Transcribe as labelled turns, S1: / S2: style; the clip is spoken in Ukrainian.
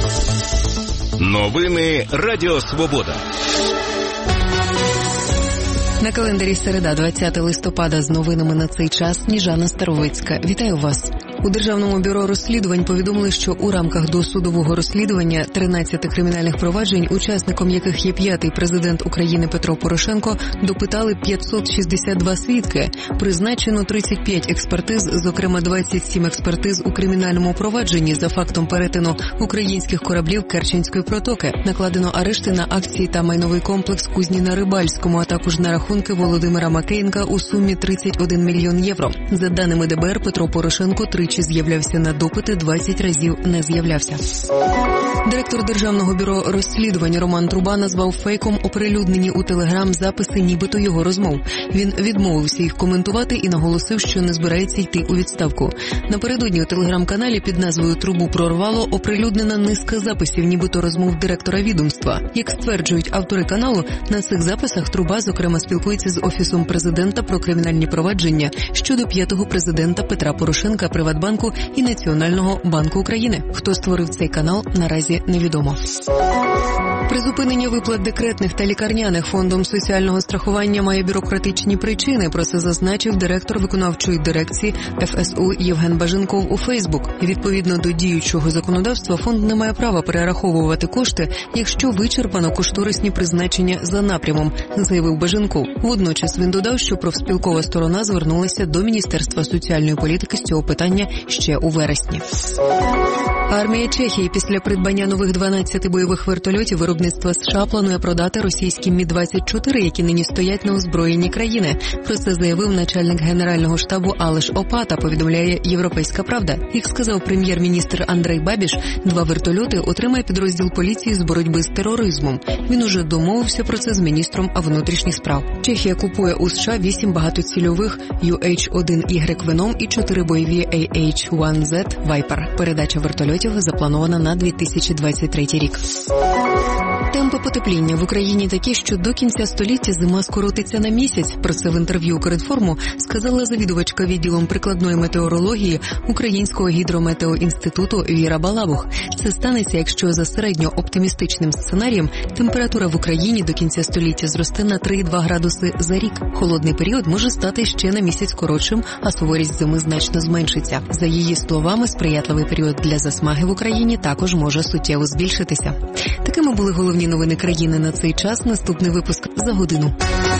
S1: Новини Радіо Свобода.
S2: На календарі середа, 20 листопада, з новинами на цей час Сніжана Старовицька. Вітаю вас. У Державному бюро розслідувань повідомили, що у рамках досудового розслідування 13 кримінальних проваджень, учасником яких є 5-й президент України Петро Порошенко, допитали 562 свідки. Призначено 35 експертиз, зокрема 27 експертиз у кримінальному провадженні за фактом перетину українських кораблів Керченської протоки. Накладено арешти на акції та майновий комплекс Кузні на Рибальському, а також на рахунки Володимира Макеєнка у сумі 31 мільйон євро. За даними ДБР, Петро Порошенко тричі з'являвся на допити, 20 разів не з'являвся. Директор Державного бюро розслідувань Роман Труба назвав фейком оприлюднені у Телеграм записи нібито його розмов. Він відмовився їх коментувати і наголосив, що не збирається йти у відставку. Напередодні у Телеграм-каналі під назвою «Трубу прорвало» оприлюднена низка записів нібито розмов директора відомства. Як стверджують автори каналу, на цих записах Труба, зокрема, спілкується з Офісом президента про кримінальні провадження щодо 5-го президента Петра Порошенка, Приватбанку і Національного банку України. Хто створив цей канал, наразі невідомо. Призупинення виплат декретних та лікарняних фондом соціального страхування має бюрократичні причини. Про це зазначив директор виконавчої дирекції ФСУ Євген Баженков у Фейсбук. Відповідно до діючого законодавства, фонд не має права перераховувати кошти, якщо вичерпано кошторисні призначення за напрямом, заявив Баженков. Водночас він додав, що профспілкова сторона звернулася до Міністерства соціальної політики з цього питання ще у вересні. Армія Чехії після придбання нових 12 бойових вертольотів виробництва США планує продати російські Мі-24, які нині стоять на озброєнні країни. Про це заявив начальник Генерального штабу Алеш Опата, повідомляє «Європейська правда». Як сказав прем'єр-міністр Андрей Бабіш, 2 вертольоти отримає підрозділ поліції з боротьби з тероризмом. Він уже домовився про це з міністром внутрішніх справ. Чехія купує у США 8 багатоцільових UH-1Y Venom і 4 бойові AH-1Z Viper. Передача вертольотів запланована на 2023 рік. Темпи потепління в Україні такі, що до кінця століття зима скоротиться на місяць. Про це в інтерв'ю «Укрінформу» сказала завідувачка відділом прикладної метеорології Українського гідрометеоінституту Віра Балабух. Це станеться, якщо за середньооптимістичним сценарієм температура в Україні до кінця століття зросте на 3,2 градуси за рік. Холодний період може стати ще на місяць коротшим, а суворість зими значно зменшиться. За її словами, сприятливий період для засмаги в Україні також може суттєво збільшитися. Такими були головні новини країни на цей час. Наступний випуск за годину.